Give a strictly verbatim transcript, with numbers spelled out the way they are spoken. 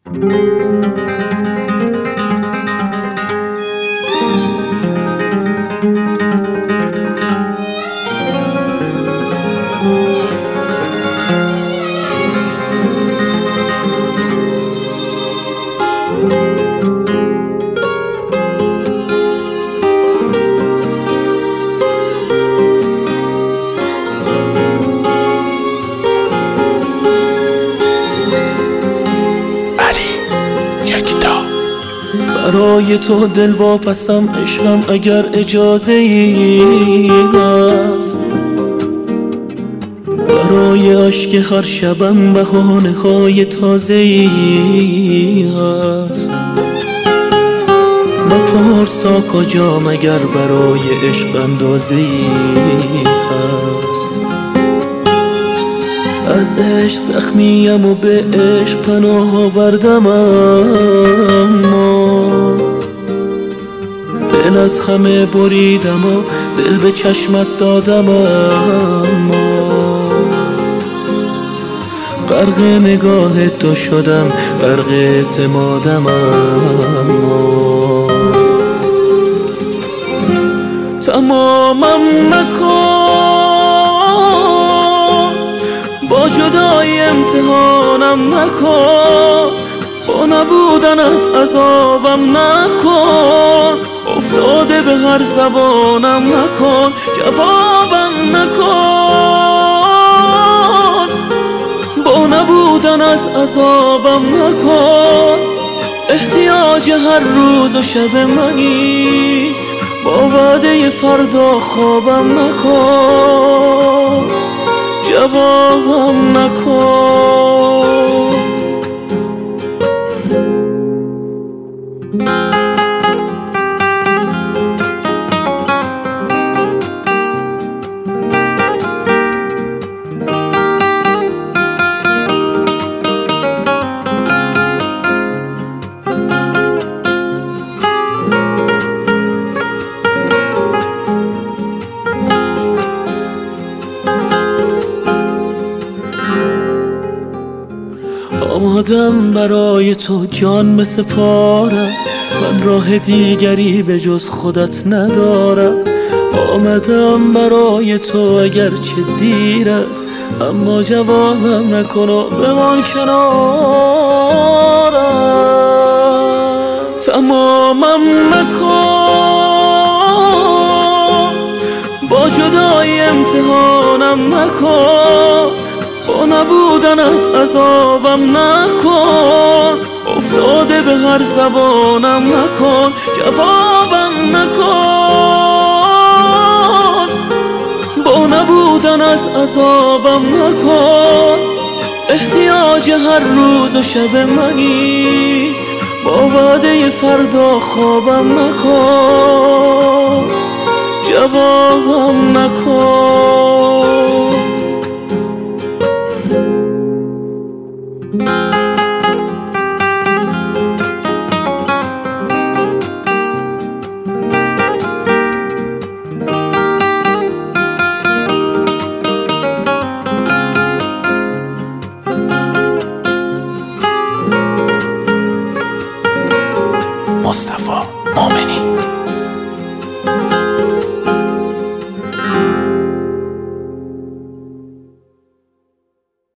برای تو دل واپسم عشقم اگر اجازه ای هست، برای عشق هر شبم بهانه های تازه ای هست. بپرس تا کجا مگر برای عشق اندازه ای هست. از عشق زخمیم و به عشق پناه آوردم، اما دل از همه بریدم و دل به چشمت دادم، اما غرق نگاه تو شدم، غرق اعتمادم، اما تمامم نکن، با جدایی امتحانم نکن، با نبودنت عذابم نکن، افتاده به هر زبانم نکن، جوابم نکن، با نبودنت عذابم نکن. احتیاج هر روز و شب منی، با وعده فردا خوابم نکن، جوابم نکن. آمادم برای تو جان بسپارم، من راه دیگری به جز خودت ندارم. آمدم برای تو اگر چه دیر است، اما جوابم نکن و بمان کنارم. تمامم نکن، با جدایی امتحانم نکن، با نبودنت عذابم نکن، افتاده به هر زبانم نکن، جوابم نکن، با نبودنت عذابم نکن. احتیاج هر روز و شب منی، با وعده فردا خوابم نکن، جوابم نکن.